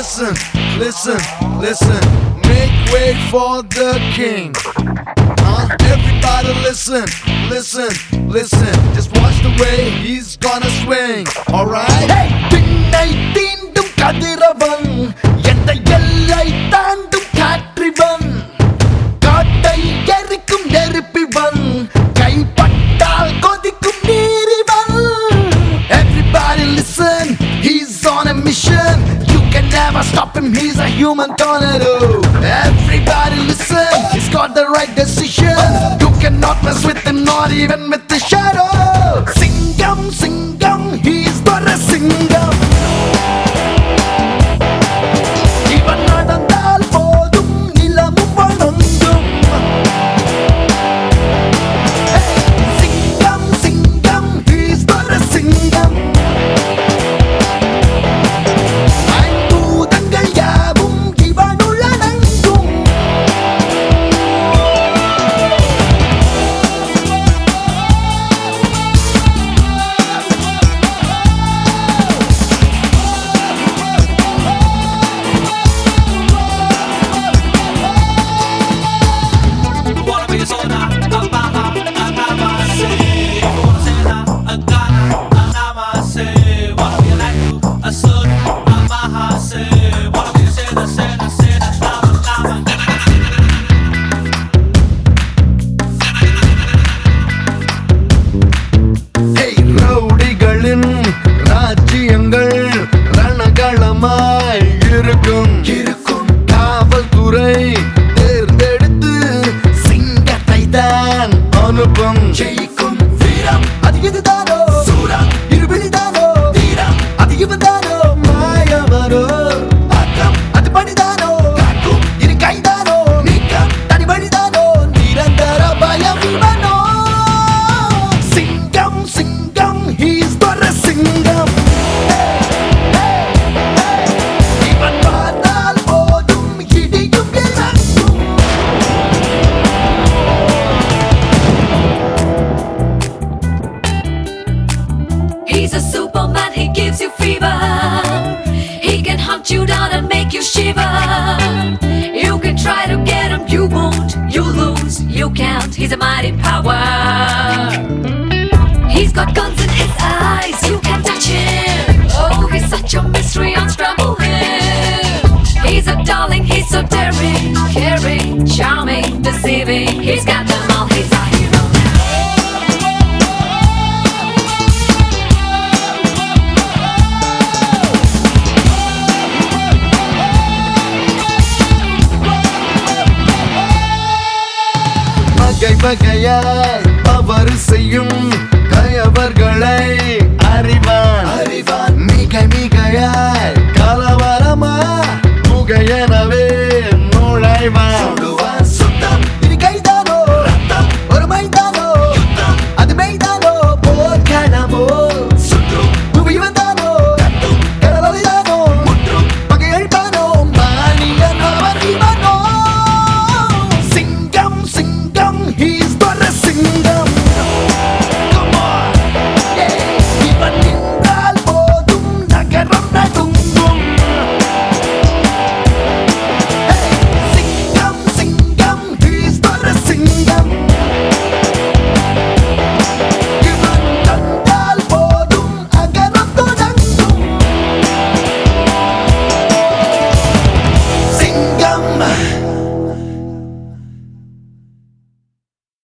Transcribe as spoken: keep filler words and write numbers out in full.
listen, listen, listen. Make way for the king. Huh? Everybody listen, listen, listen. Just watch the way he's gonna swing. Alright? Hey, திண்ணை தீண்டும் கதிரவன், எந்த எல்லை தாண்டும் காற்றிவன், காட்டை எரிக்கும் நெருப்பிவன், கைப்பட்டால் கொதிக்கும் நீரிவன். Everybody listen, he's on a mission. You can never stop him, he's a human tornado. Everybody listen, he's got the right decision. You cannot mess with him, not even with the shadow. Singam, Singam, he's but a Singam. Ivan nadandal podum nilamum vanandum. Hey, Singam, Singam, he's but a Singam. ஐம்பூதங்கள் யாவும் இவனுள் அடங்கும். Wanna be a soda, a mama, a mama, say. Wanna say that, a Ghana, a nama, say. Wanna be a like a soda, a maha, say. Wanna be a seda, seda, seda, nama, nama. Hey, ரவுடிகளின் ராஜ்யங்கள் ரணகளமாய் இருக்கும் இருக்கும் காவல்துறை தேர்ந்தெடுத்து சிங்கத்தை தான் அனுப்பும். ஜெயிக்கும் வீரம் அது இதுதானோ, சூரம் இருபிடிதானோ, தீரம் அது இவன்தானோ, மாயவரோ ஆக்கம் அது பணிதானோ, காக்கும் இரு கைதானோ, நீக்கம் தனி வழிதானோ, நிரந்தர பயம் இவனோ. சிங்கம் சிங்கம் he's but a சிங்கம். இவன் பார்த்தால் போதும் இடியும் இறங்கும். He's a superman, he gives you fever. He can hunt you down and make you shiver. You can try to get him, you won't, you lose, you can't. He's a mighty power. He's got guns in his eyes, you can't touch him. Oh, he's such a mystery, unscramble him. He's a darling, he's so daring, caring, charming, deceiving. He's got them all, he's a hero now. வகை வகையாய் அவர் செய்யும் கயவர்களை அறிவான் அறிவான் மிக மிகையாய்